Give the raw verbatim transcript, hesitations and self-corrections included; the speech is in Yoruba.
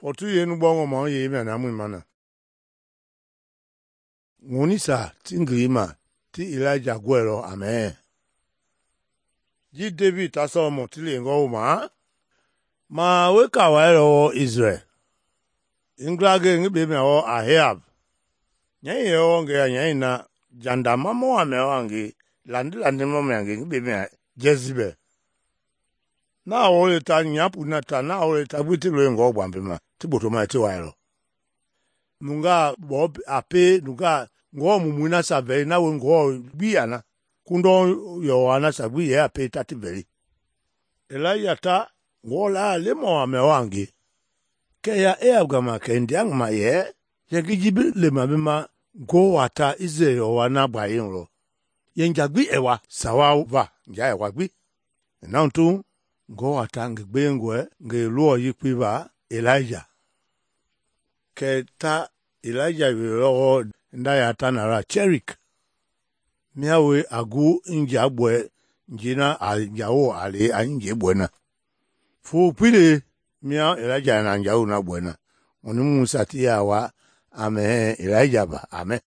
Potu ye nu bongo mo ye me na mu mana. Ngoni sa tingrima ti Elijah gwero amen. Ji David aso mo tili ngo ma. Ma we ka wa ro Israel. Inglage ngi be me o Ahab. Nya ye o nge nya ina janda mamo ame wangi landi landi mo me ngi be me Jezebel. Na o ta nyapu na ta na o ta buti lo ngo gbambe ma ti boto ma ti wa ro. Nunga bo ape nunga ngo mumu na sa ve na we ngo biana kundo yo ana sa gbi ye ape tati veri. Elijah ta ngo la le mo ame wangi. Ke ya e abgama ke ndiang ma ye ye gijibi le ma ma go wata ize yo wana gba yin ro. Ye njagbi ewa sawa va nja ewa gbi. Na ntu ngo wata ngbe ngwe nge luo yikwi ba Elijah. Ke ta Elijah yo nda ya tanara Cherik. Miawe agu nja bwe njina aljao ale anje bwena. Fu pile mia Elijah na njao na bwena. Oni Musa ti ya wa amen Elijah ba amen.